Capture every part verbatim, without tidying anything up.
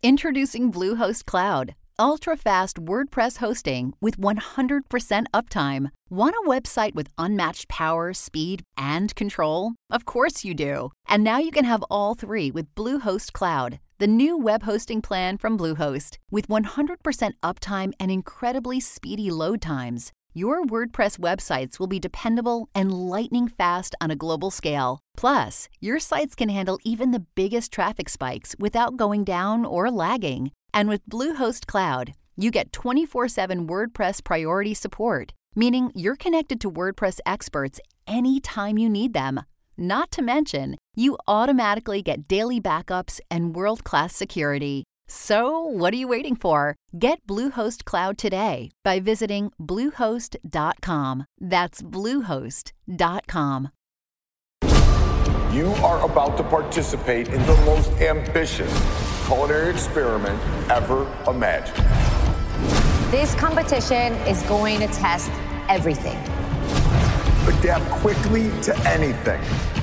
Introducing Bluehost Cloud, ultra-fast WordPress hosting with one hundred percent uptime. Want a website with unmatched power, speed, and control? Of course you do. And now you can have all three with Bluehost Cloud, the new web hosting plan from Bluehost. With one hundred percent uptime and incredibly speedy load times, your WordPress websites will be dependable and lightning fast on a global scale. Plus, your sites can handle even the biggest traffic spikes without going down or lagging. And with Bluehost Cloud, you get twenty-four seven WordPress priority support, meaning you're connected to WordPress experts anytime you need them. Not to mention, you automatically get daily backups and world-class security. So, what are you waiting for? Get Bluehost Cloud today by visiting bluehost dot com. That's bluehost dot com. You are about to participate in the most ambitious culinary experiment ever imagined. This competition is going to test everything. Adapt quickly to anything.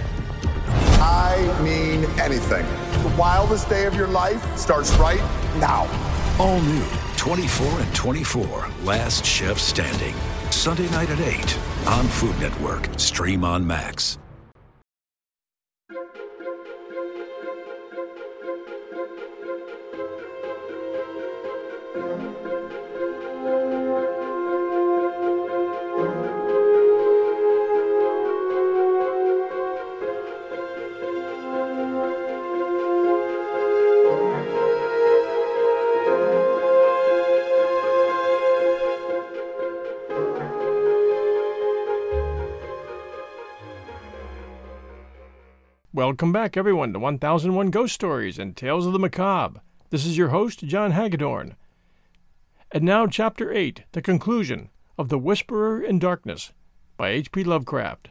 I mean anything. The wildest day of your life starts right now. All new twenty-four and twenty-four, Last Chef Standing. Sunday night at eight on Food Network. Stream on Max. Welcome back, everyone, to one thousand one Ghost Stories and Tales of the Macabre. This is your host, John Hagedorn. And now, Chapter eight, the conclusion of The Whisperer in Darkness by H P Lovecraft.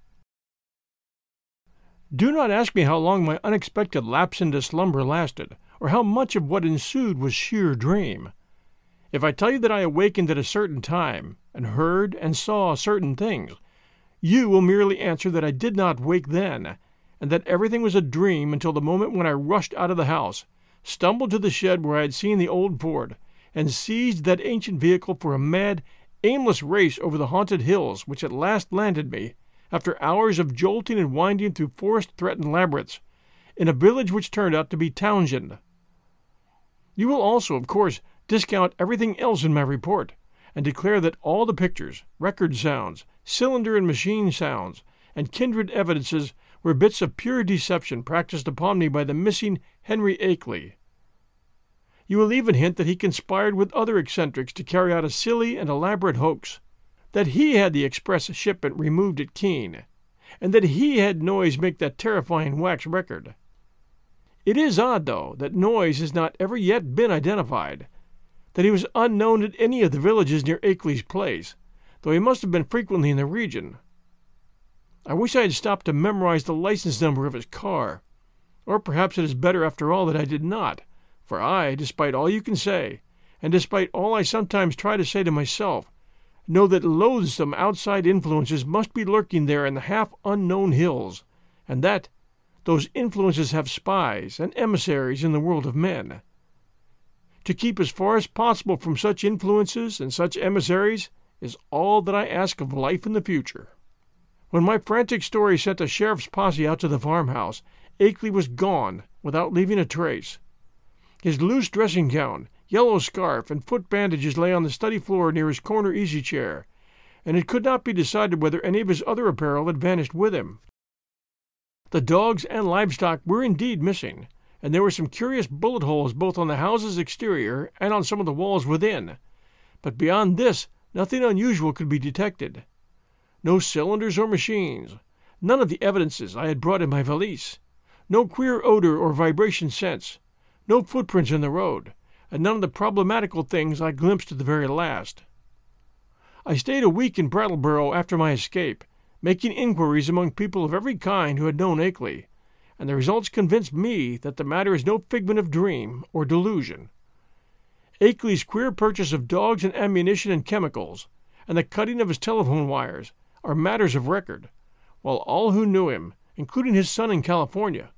Do not ask me how long my unexpected lapse into slumber lasted, or how much of what ensued was sheer dream. If I tell you that I awakened at a certain time, and heard and saw certain things, you will merely answer that I did not wake then, and that everything was a dream until the moment when I rushed out of the house, stumbled to the shed where I had seen the old Ford, and seized that ancient vehicle for a mad, aimless race over the haunted hills which at last landed me, after hours of jolting and winding through forest-threatened labyrinths, in a village which turned out to be Townsend. You will also, of course, discount everything else in my report, and declare that all the pictures, record sounds, cylinder and machine sounds, and kindred evidences were bits of pure deception practiced upon me by the missing Henry Akeley. You will even hint that he conspired with other eccentrics to carry out a silly and elaborate hoax, that he had the express shipment removed at Keene, and that he had Noyes make that terrifying wax record. It is odd, though, that Noyes has not ever yet been identified, that he was unknown at any of the villages near Akeley's place, though he must have been frequently in the region. I wish I had stopped to memorize the license number of his car. Or perhaps it is better after all that I did not, for I, despite all you can say, and despite all I sometimes try to say to myself, know that loathsome outside influences must be lurking there in the half-unknown hills, and that those influences have spies and emissaries in the world of men. To keep as far as possible from such influences and such emissaries is all that I ask of life in the future. When my frantic story sent a sheriff's posse out to the farmhouse, Akeley was gone without leaving a trace. His loose dressing gown, yellow scarf, and foot bandages lay on the study floor near his corner easy-chair, and it could not be decided whether any of his other apparel had vanished with him. The dogs and livestock were indeed missing, and there were some curious bullet holes both on the house's exterior and on some of the walls within, but beyond this nothing unusual could be detected. No cylinders or machines, none of the evidences I had brought in my valise, no queer odor or vibration sense, no footprints in the road, and none of the problematical things I glimpsed at the very last. I stayed a week in Brattleboro after my escape, making inquiries among people of every kind who had known Akeley, and the results convinced me that the matter is no figment of dream or delusion. Akeley's queer purchase of dogs and ammunition and chemicals, and the cutting of his telephone wires, are matters of record, while all who knew him, including his son in California,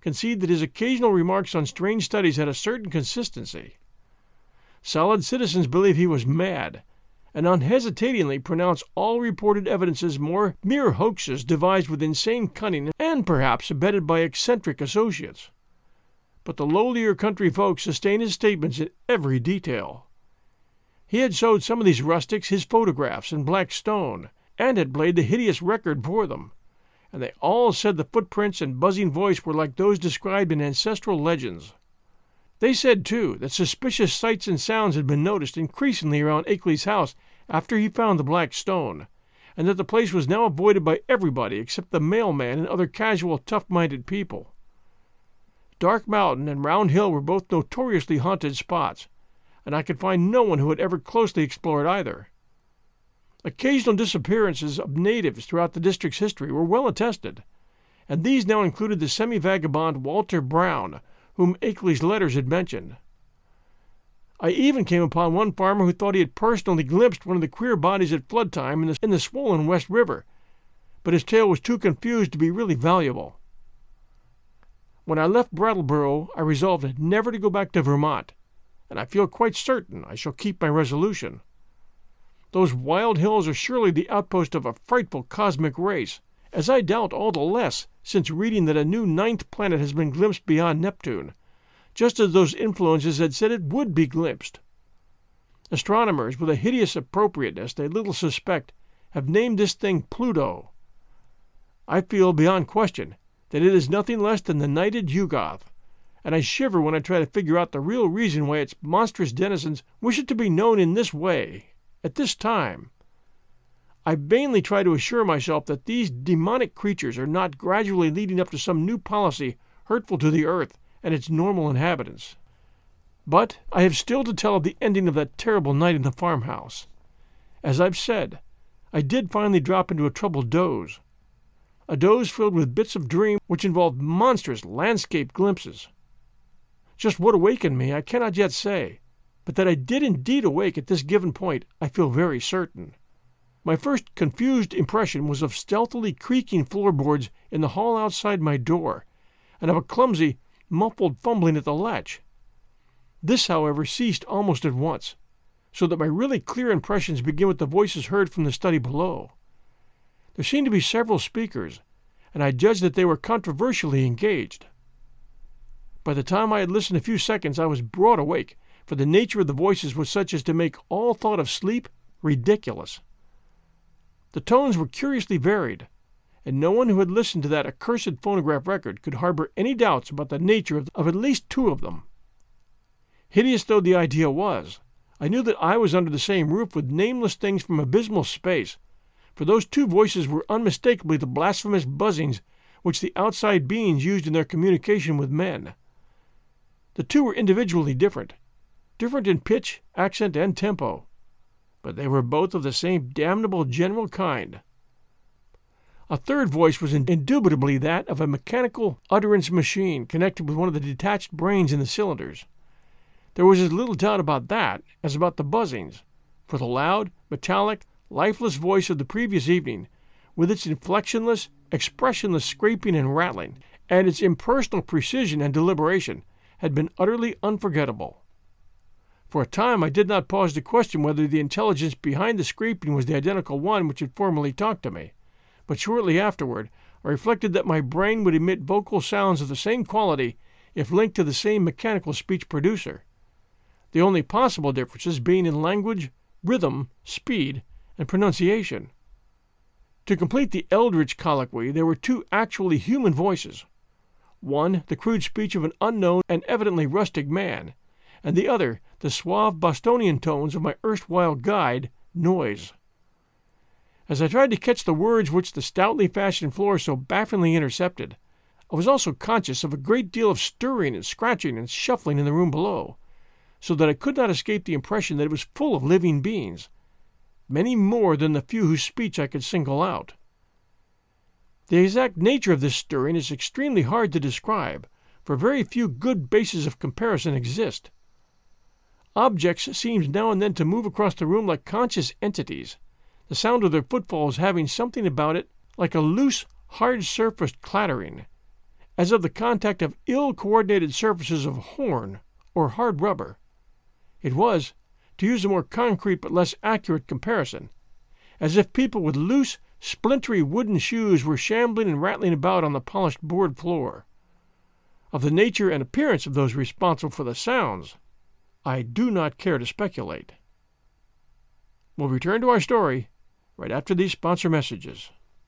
concede that his occasional remarks on strange studies had a certain consistency. Solid citizens believe he was mad, and unhesitatingly pronounce all reported evidences more mere hoaxes devised with insane cunning and perhaps abetted by eccentric associates. But the lowlier country folk sustain his statements in every detail. He had showed some of these rustics his photographs in black stone, and had played the hideous record for them, and they all said the footprints and buzzing voice were like those described in ancestral legends. They said, too, that suspicious sights and sounds had been noticed increasingly around Akeley's house after he found the black stone, and that the place was now avoided by everybody except the mailman and other casual, tough-minded people. Dark Mountain and Round Hill were both notoriously haunted spots, and I could find no one who had ever closely explored either. Occasional disappearances of natives throughout the district's history were well attested, and these now included the semi-vagabond Walter Brown, whom Akeley's letters had mentioned. I even came upon one farmer who thought he had personally glimpsed one of the queer bodies at flood time in the, in the swollen West River, but his tale was too confused to be really valuable. When I left Brattleboro, I resolved never to go back to Vermont, and I feel quite certain I shall keep my resolution. Those wild hills are surely the outpost of a frightful cosmic race, as I doubt all the less since reading that a new ninth planet has been glimpsed beyond Neptune, just as those influences had said it would be glimpsed. Astronomers, with a hideous appropriateness they little suspect, have named this thing Pluto. I feel beyond question that it is nothing less than the knighted Yugoth, and I shiver when I try to figure out the real reason why its monstrous denizens wish it to be known in this way, at this time. I vainly try to assure myself that these demonic creatures are not gradually leading up to some new policy hurtful to the earth and its normal inhabitants. But I have still to tell of the ending of that terrible night in the farmhouse. As I've said, I did finally drop into a troubled doze, a doze filled with bits of dream which involved monstrous landscape glimpses. Just what awakened me I cannot yet say, but that I did indeed awake at this given point I feel very certain. My first confused impression was of stealthily creaking floorboards in the hall outside my door, and of a clumsy, muffled fumbling at the latch. This, however, ceased almost at once, so that my really clear impressions begin with the voices heard from the study below. There seemed to be several speakers, and I judged that they were controversially engaged. By the time I had listened a few seconds, I was broad awake, for the nature of the voices was such as to make all thought of sleep ridiculous. The tones were curiously varied, and no one who had listened to that accursed phonograph record could harbor any doubts about the nature of, of at least two of them. Hideous though the idea was, I knew that I was under the same roof with nameless things from abysmal space, for those two voices were unmistakably the blasphemous buzzings which the outside beings used in their communication with men. The two were individually different, different in pitch, accent, and tempo, but they were both of the same damnable general kind. A third voice was indubitably that of a mechanical utterance machine connected with one of the detached brains in the cylinders. There was as little doubt about that as about the buzzings, for the loud, metallic, lifeless voice of the previous evening, with its inflectionless, expressionless scraping and rattling, and its impersonal precision and deliberation, had been utterly unforgettable. For a time I did not pause to question whether the intelligence behind the scraping was the identical one which had formerly talked to me, but shortly afterward I reflected that my brain would emit vocal sounds of the same quality if linked to the same mechanical speech producer, the only possible differences being in language, rhythm, speed, and pronunciation. To complete the eldritch colloquy, there were two actually human voices, one the crude speech of an unknown and evidently rustic man, and the other the suave Bostonian tones of my erstwhile guide, Noise. As I tried to catch the words which the stoutly fashioned floor so bafflingly intercepted, I was also conscious of a great deal of stirring and scratching and shuffling in the room below, so that I could not escape the impression that it was full of living beings, many more than the few whose speech I could single out. The exact nature of this stirring is extremely hard to describe, for very few good bases of comparison exist. Objects seemed now and then to move across the room like conscious entities, the sound of their footfalls having something about it like a loose, hard-surfaced clattering, as of the contact of ill-coordinated surfaces of horn or hard rubber. It was, to use a more concrete but less accurate comparison, as if people with loose, splintery wooden shoes were shambling and rattling about on the polished board floor. Of the nature and appearance of those responsible for the sounds, I do not care to speculate. We'll return to our story right after these sponsor messages.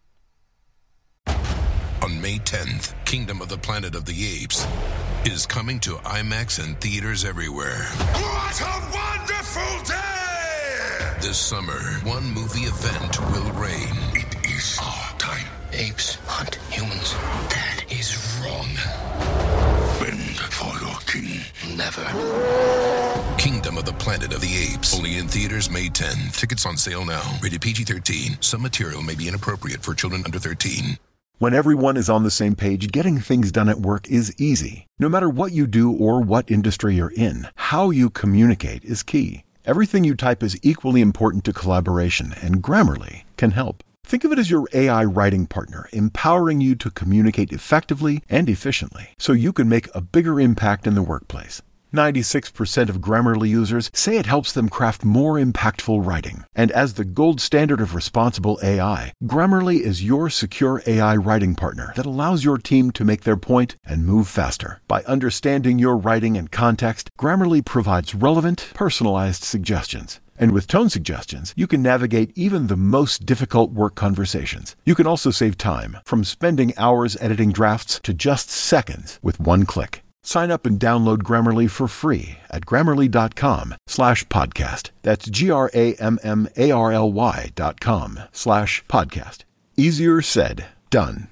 On May tenth, Kingdom of the Planet of the Apes is coming to IMAX and theaters everywhere. What a wonderful day! This summer, one movie event will reign. It is our time. Apes hunt humans. That is wrong. Bend for your king. Never. Kingdom of the Planet of the Apes. Only in theaters May tenth. Tickets on sale now. Rated P G thirteen. Some material may be inappropriate for children under thirteen. When everyone is on the same page, getting things done at work is easy. No matter what you do or what industry you're in, how you communicate is key. Everything you type is equally important to collaboration, and Grammarly can help. Think of it as your A I writing partner, empowering you to communicate effectively and efficiently so you can make a bigger impact in the workplace. ninety-six percent of Grammarly users say it helps them craft more impactful writing. And as the gold standard of responsible A I, Grammarly is your secure A I writing partner that allows your team to make their point and move faster. By understanding your writing and context, Grammarly provides relevant, personalized suggestions. And with tone suggestions, you can navigate even the most difficult work conversations. You can also save time, from spending hours editing drafts to just seconds with one click. Sign up and download Grammarly for free at grammarly.com slash podcast. That's G-R-A-M-M-A-R-L-Y dot com slash podcast. Easier said, done.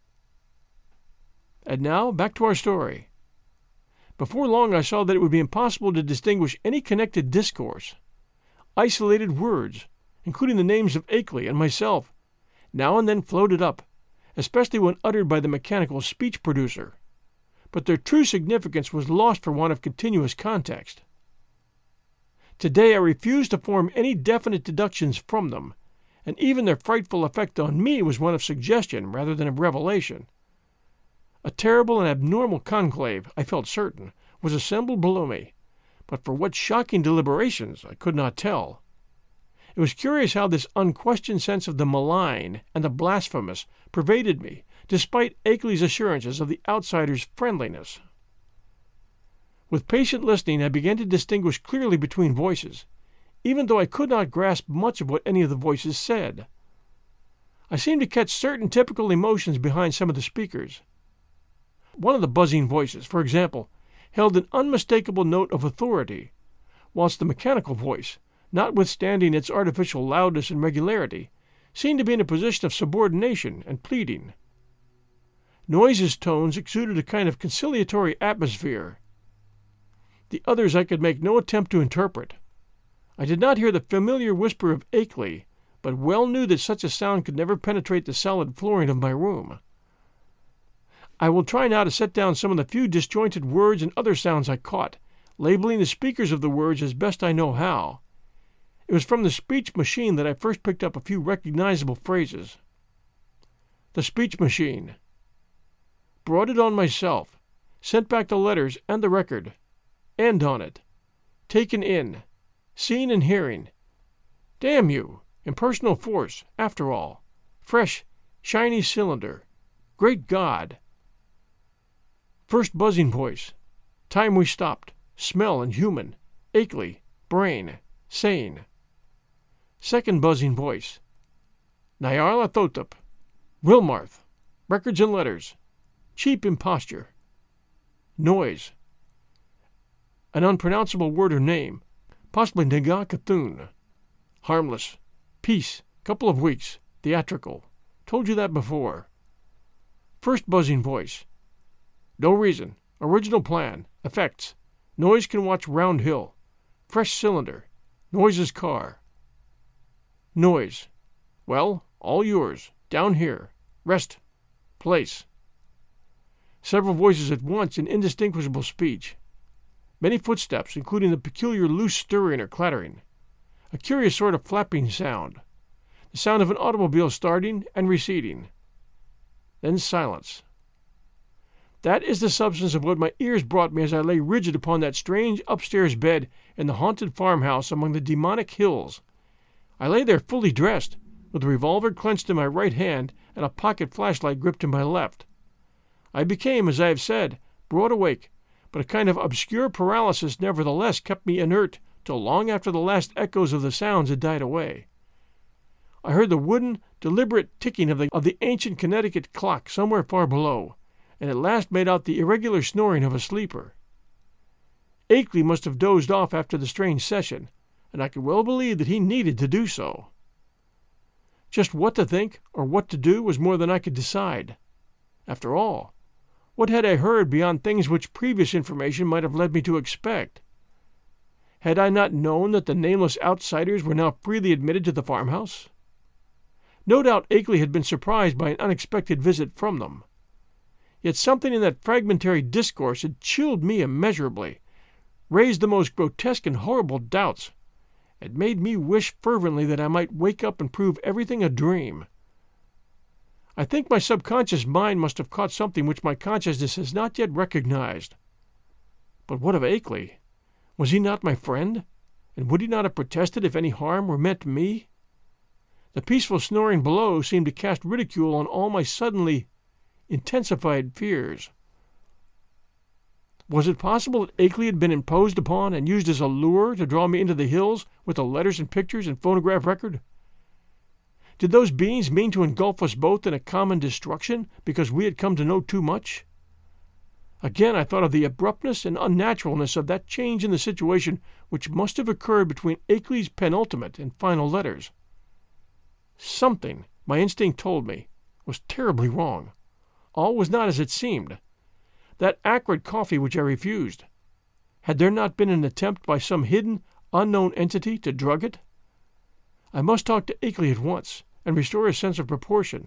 And now, back to our story. Before long I saw that it would be impossible to distinguish any connected discourse. Isolated words, including the names of Akeley and myself, now and then floated up, especially when uttered by the mechanical speech producer. But their true significance was lost for want of continuous context. Today I refuse to form any definite deductions from them, and even their frightful effect on me was one of suggestion rather than of revelation. A terrible and abnormal conclave, I felt certain, was assembled below me, but for what shocking deliberations I could not tell. It was curious how this unquestioned sense of the malign and the blasphemous pervaded me, despite Akeley's assurances of the outsider's friendliness. With patient listening, I began to distinguish clearly between voices, even though I could not grasp much of what any of the voices said. I seemed to catch certain typical emotions behind some of the speakers. One of the buzzing voices, for example, held an unmistakable note of authority, whilst the mechanical voice, notwithstanding its artificial loudness and regularity, seemed to be in a position of subordination and pleading. Noise's tones exuded a kind of conciliatory atmosphere. The others I could make no attempt to interpret. I did not hear the familiar whisper of Akeley, but well knew that such a sound could never penetrate the solid flooring of my room. I will try now to set down some of the few disjointed words and other sounds I caught, labeling the speakers of the words as best I know how. It was from the speech machine that I first picked up a few recognizable phrases. The speech machine. Brought it on myself, sent back the letters and the record, end on it, taken in, seen and hearing. Damn you, impersonal force, after all, fresh, shiny cylinder, great God. First buzzing voice, time we stopped, smell and human, Akeley, brain, sane. Second buzzing voice, Nyarlathotep, Wilmarth, records and letters, cheap imposture. Noise. An unpronounceable word or name, possibly Nagakathun. Harmless. Peace. Couple of weeks. Theatrical. Told you that before. First buzzing voice. No reason. Original plan. Effects. Noise can watch Round Hill. Fresh cylinder. Noise's car. Noise. Well, all yours. Down here. Rest. Place. Several voices at once in indistinguishable speech. Many footsteps, including the peculiar loose stirring or clattering. A curious sort of flapping sound. The sound of an automobile starting and receding. Then silence. That is the substance of what my ears brought me as I lay rigid upon that strange upstairs bed in the haunted farmhouse among the demonic hills. I lay there fully dressed, with a revolver clenched in my right hand and a pocket flashlight gripped in my left. I became, as I have said, broad awake, but a kind of obscure paralysis nevertheless kept me inert till long after the last echoes of the sounds had died away. I heard the wooden, deliberate ticking of the, of the ancient Connecticut clock somewhere far below, and at last made out the irregular snoring of a sleeper. Akeley must have dozed off after the strange session, and I could well believe that he needed to do so. Just what to think or what to do was more than I could decide. After all, what had I heard beyond things which previous information might have led me to expect? Had I not known that the nameless outsiders were now freely admitted to the farmhouse? No doubt Akeley had been surprised by an unexpected visit from them. Yet something in that fragmentary discourse had chilled me immeasurably, raised the most grotesque and horrible doubts, and made me wish fervently that I might wake up and prove everything a dream. I think my subconscious mind must have caught something which my consciousness has not yet recognized. But what of Akeley? Was he not my friend, and would he not have protested if any harm were meant me? The peaceful snoring below seemed to cast ridicule on all my suddenly intensified fears. Was it possible that Akeley had been imposed upon and used as a lure to draw me into the hills with the letters and pictures and phonograph record? Did those beings mean to engulf us both in a common destruction because we had come to know too much? Again I thought of the abruptness and unnaturalness of that change in the situation which must have occurred between Akeley's penultimate and final letters. Something, my instinct told me, was terribly wrong. All was not as it seemed. That acrid coffee which I refused, had there not been an attempt by some hidden, unknown entity to drug it? I must talk to Akeley at once, and restore his sense of proportion.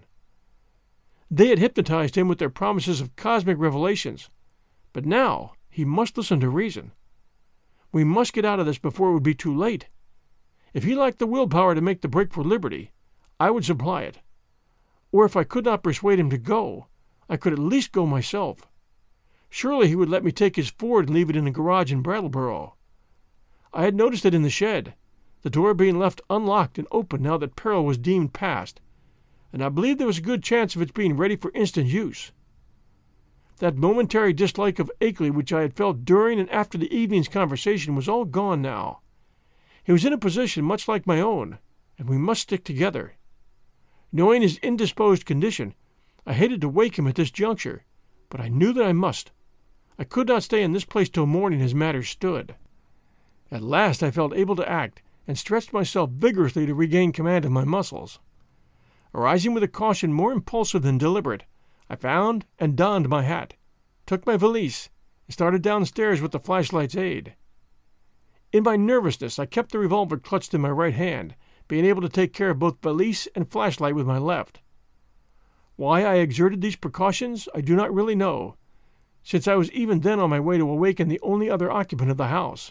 They had hypnotized him with their promises of cosmic revelations, but now he must listen to reason. We must get out of this before it would be too late. If he lacked the willpower to make the break for liberty, I would supply it. Or if I could not persuade him to go, I could at least go myself. Surely he would let me take his Ford and leave it in the garage in Brattleboro. I had noticed it in the shed, the door being left unlocked and open now that peril was deemed past, and I believed there was a good chance of its being ready for instant use. That momentary dislike of Akeley which I had felt during and after the evening's conversation was all gone now. He was in a position much like my own, and we must stick together. Knowing his indisposed condition, I hated to wake him at this juncture, but I knew that I must. I could not stay in this place till morning as matters stood. At last I felt able to act, and stretched myself vigorously to regain command of my muscles. Arising with a caution more impulsive than deliberate, I found and donned my hat, took my valise, and started downstairs with the flashlight's aid. In my nervousness I kept the revolver clutched in my right hand, being able to take care of both valise and flashlight with my left. Why I exerted these precautions I do not really know, since I was even then on my way to awaken the only other occupant of the house.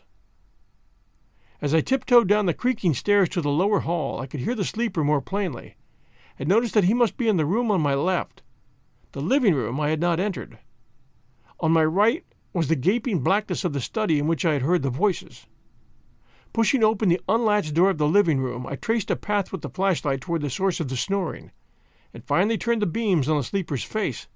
As I tiptoed down the creaking stairs to the lower hall, I could hear the sleeper more plainly, and noticed that he must be in the room on my left. The living room I had not entered. On my right was the gaping blackness of the study in which I had heard the voices. Pushing open the unlatched door of the living room, I traced a path with the flashlight toward the source of the snoring, and finally turned the beams on the sleeper's face.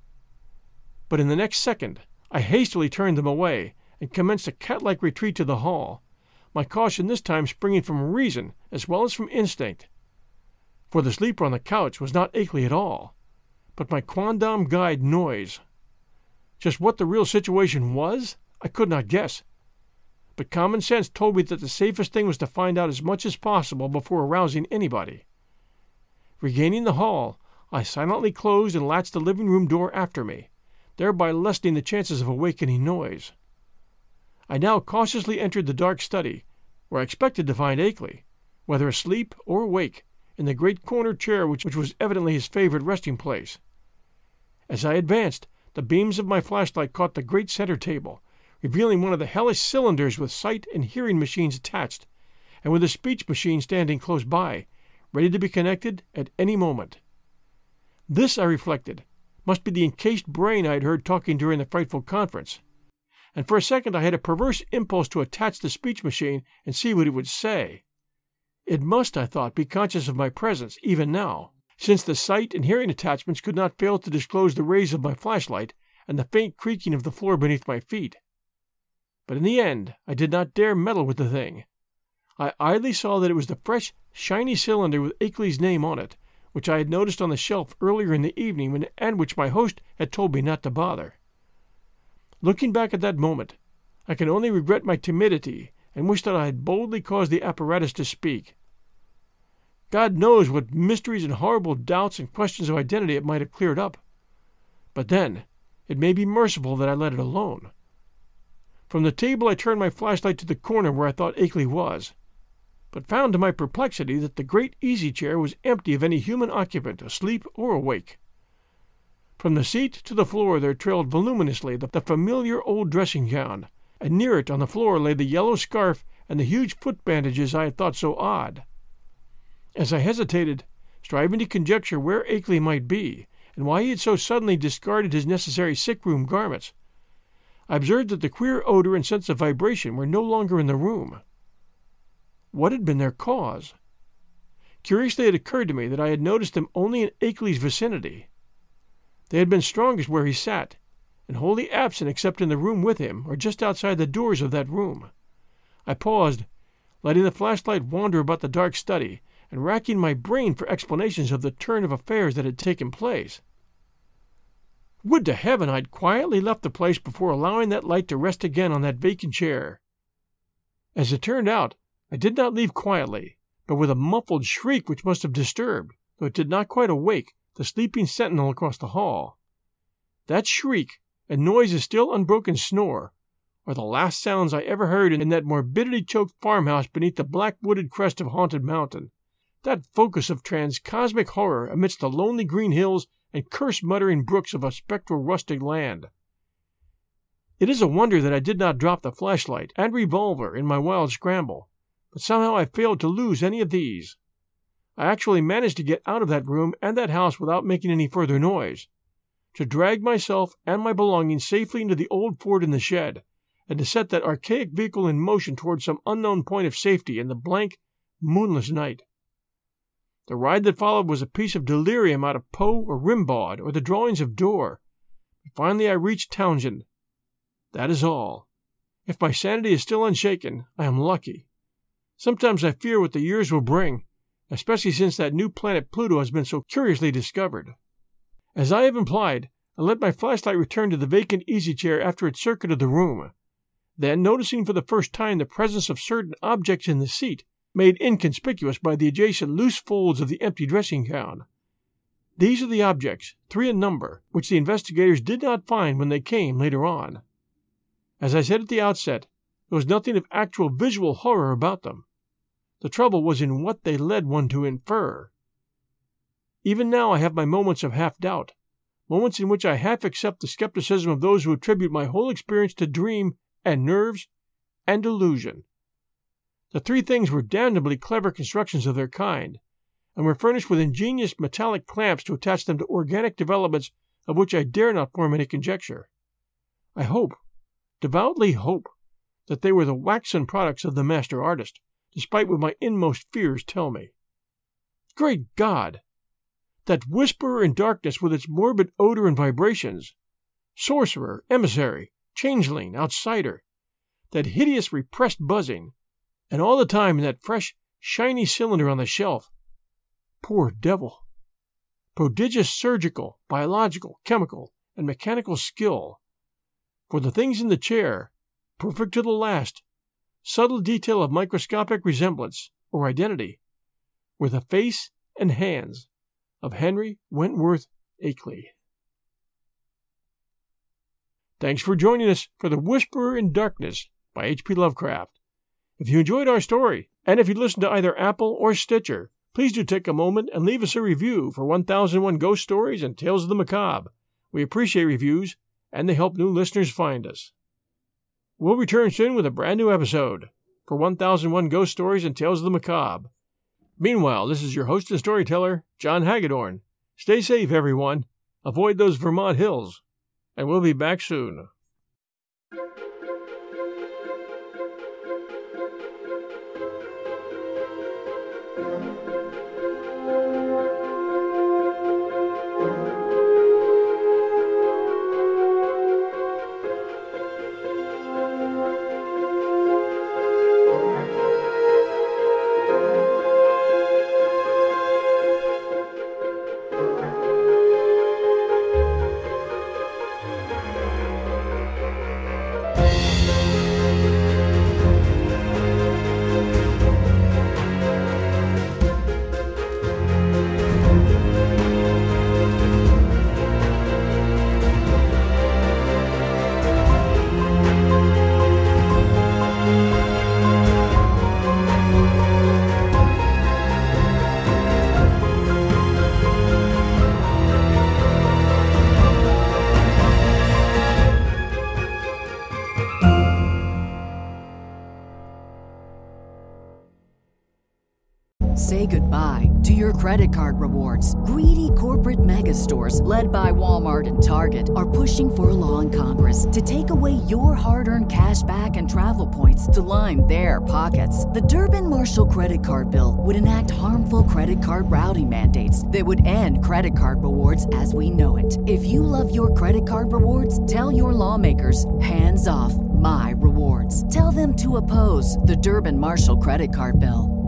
But in the next second, I hastily turned them away, and commenced a cat-like retreat to the hall, my caution this time springing from reason as well as from instinct. For the sleeper on the couch was not Akeley at all, but my quondam guide Noyes. Just what the real situation was, I could not guess, but common sense told me that the safest thing was to find out as much as possible before arousing anybody. Regaining the hall, I silently closed and latched the living-room door after me, thereby lessening the chances of awakening Noyes. I now cautiously entered the dark study, where I expected to find Akeley, whether asleep or awake, in the great corner chair which, which was evidently his favorite resting place. As I advanced, the beams of my flashlight caught the great center table, revealing one of the hellish cylinders with sight and hearing machines attached, and with a speech machine standing close by, ready to be connected at any moment. This, I reflected, must be the encased brain I had heard talking during the frightful conference, and for a second I had a perverse impulse to attach the speech machine and see what it would say. It must, I thought, be conscious of my presence, even now, since the sight and hearing attachments could not fail to disclose the rays of my flashlight and the faint creaking of the floor beneath my feet. But in the end, I did not dare meddle with the thing. I idly saw that it was the fresh, shiny cylinder with Akeley's name on it, which I had noticed on the shelf earlier in the evening when, and which my host had told me not to bother. Looking back at that moment, I can only regret my timidity and wish that I had boldly caused the apparatus to speak. God knows what mysteries and horrible doubts and questions of identity it might have cleared up. But then, it may be merciful that I let it alone. From the table I turned my flashlight to the corner where I thought Akeley was, but found to my perplexity that the great easy-chair was empty of any human occupant, asleep or awake. From the seat to the floor there trailed voluminously the, the familiar old dressing-gown, and near it on the floor lay the yellow scarf and the huge foot bandages I had thought so odd. As I hesitated, striving to conjecture where Akeley might be, and why he had so suddenly discarded his necessary sick-room garments, I observed that the queer odor and sense of vibration were no longer in the room. What had been their cause? Curiously, it occurred to me that I had noticed them only in Akeley's vicinity. They had been strongest where he sat, and wholly absent except in the room with him or just outside the doors of that room. I paused, letting the flashlight wander about the dark study, and racking my brain for explanations of the turn of affairs that had taken place. Would to heaven I'd quietly left the place before allowing that light to rest again on that vacant chair. As it turned out, I did not leave quietly, but with a muffled shriek which must have disturbed, though it did not quite awake, the sleeping sentinel across the hall. That shriek, and Noyes' still unbroken snore, are the last sounds I ever heard in that morbidity-choked farmhouse beneath the black-wooded crest of Haunted Mountain, that focus of transcosmic horror amidst the lonely green hills and curse-muttering brooks of a spectral rustic land. It is a wonder that I did not drop the flashlight and revolver in my wild scramble, but somehow I failed to lose any of these. I actually managed to get out of that room and that house without making any further noise, to drag myself and my belongings safely into the old Ford in the shed, and to set that archaic vehicle in motion towards some unknown point of safety in the blank, moonless night. The ride that followed was a piece of delirium out of Poe or Rimbaud or the drawings of Dorr. Finally I reached Townsend. That is all. If my sanity is still unshaken, I am lucky. Sometimes I fear what the years will bring, especially since that new planet Pluto has been so curiously discovered. As I have implied, I let my flashlight return to the vacant easy-chair after it circuited the room. Then, noticing for the first time the presence of certain objects in the seat, made inconspicuous by the adjacent loose folds of the empty dressing-gown. These are the objects, three in number, which the investigators did not find when they came later on. As I said at the outset, there was nothing of actual visual horror about them. The trouble was in what they led one to infer. Even now I have my moments of half-doubt, moments in which I half accept the skepticism of those who attribute my whole experience to dream and nerves and delusion. The three things were damnably clever constructions of their kind, and were furnished with ingenious metallic clamps to attach them to organic developments of which I dare not form any conjecture. I hope, devoutly hope, that they were the waxen products of the master artist, despite what my inmost fears tell me. Great God! That whisperer in darkness with its morbid odor and vibrations, sorcerer, emissary, changeling, outsider, that hideous repressed buzzing, and all the time in that fresh, shiny cylinder on the shelf. Poor devil! Prodigious surgical, biological, chemical, and mechanical skill. For the things in the chair, perfect to the last, subtle detail of microscopic resemblance, or identity, were the face and hands of Henry Wentworth Akeley. Thanks for joining us for The Whisperer in Darkness by H P Lovecraft. If you enjoyed our story, and if you listened to either Apple or Stitcher, please do take a moment and leave us a review for one thousand one Ghost Stories and Tales of the Macabre. We appreciate reviews, and they help new listeners find us. We'll return soon with a brand new episode for one thousand one Ghost Stories and Tales of the Macabre. Meanwhile, this is your host and storyteller, John Hagedorn. Stay safe, everyone, Avoid those Vermont hills, and we'll be back soon. Say goodbye to your credit card rewards. Greedy corporate mega stores, led by Walmart and Target, are pushing for a law in Congress to take away your hard-earned cash back and travel points to line their pockets. The Durbin-Marshall credit card bill would enact harmful credit card routing mandates that would end credit card rewards as we know it. If you love your credit card rewards, tell your lawmakers, hands off my rewards. Tell them to oppose the Durbin-Marshall credit card bill.